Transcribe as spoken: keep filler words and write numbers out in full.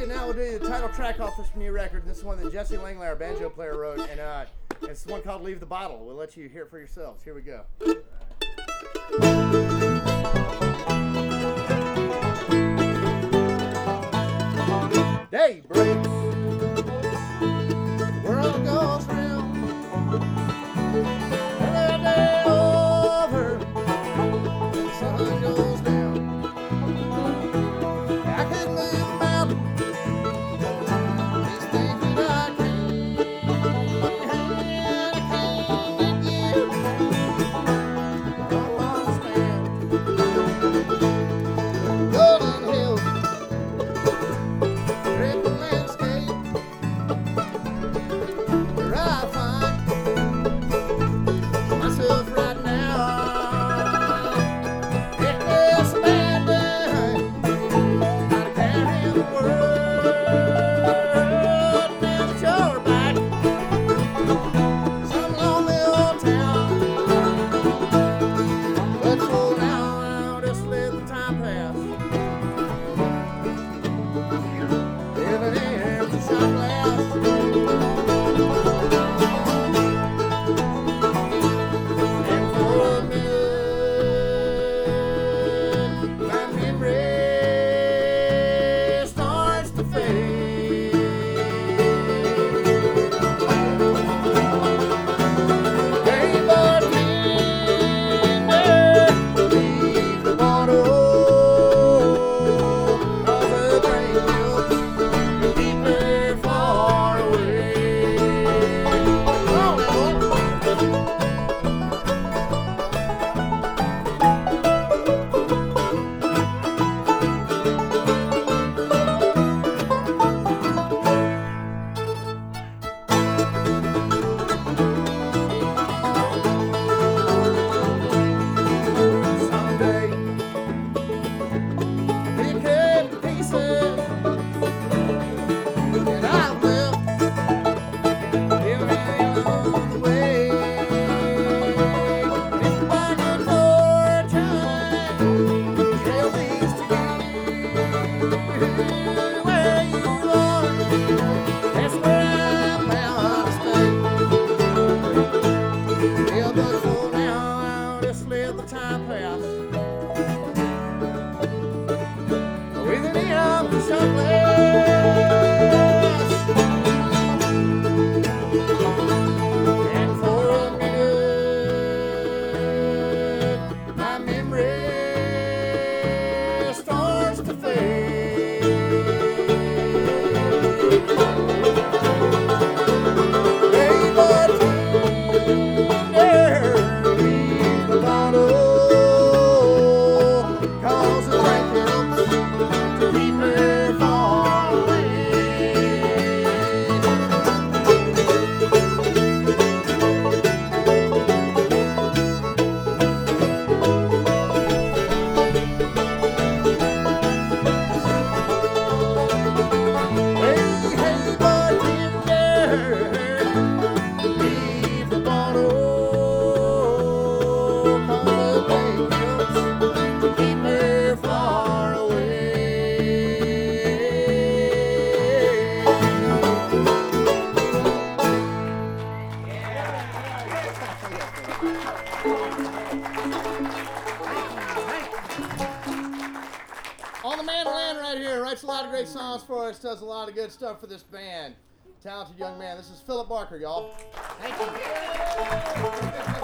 and now we'll do the title track off this new record. This is one that Jesse Langley, our banjo player, wrote, and uh, it's one called "Leave the Bottle." We'll let you hear it for yourselves. Here we go. Day breaks, the world goes round, another day over, and the sun goes down. I could move a mountain, these things that I can't, I can't get you, don't understand. Golden hills, dripping landscape, where I find myself right now. Reckless abandon, not a care in the world. Now that you're back, some lonely old town. But for now, I'll just let the time pass. Living in empty shot glass. And for a minute, my memory starts to fade. Hey, bartender, leave the bottle, 'cause the drink will keep her far away. Oh, Lord. Someday, pick up the pieces that I've left, living along the way. And if you're bargaining for a time, tell these together where you are. That's where I'm bound to stay. Yeah, but for now, I'll just let the time pass. With an empty shot glass. And for a minute, my memory starts to fade. Hey, bartender, leave the bottle, 'cause the drink helps to keep her far away. Hey, hey, bartender, leave the bottle, 'cause the drink helps to keep her far away. On the mandolin right here, writes a lot of great songs for us, does a lot of good stuff for this band. Talented young man. This is Philip Barker, y'all. Thank you.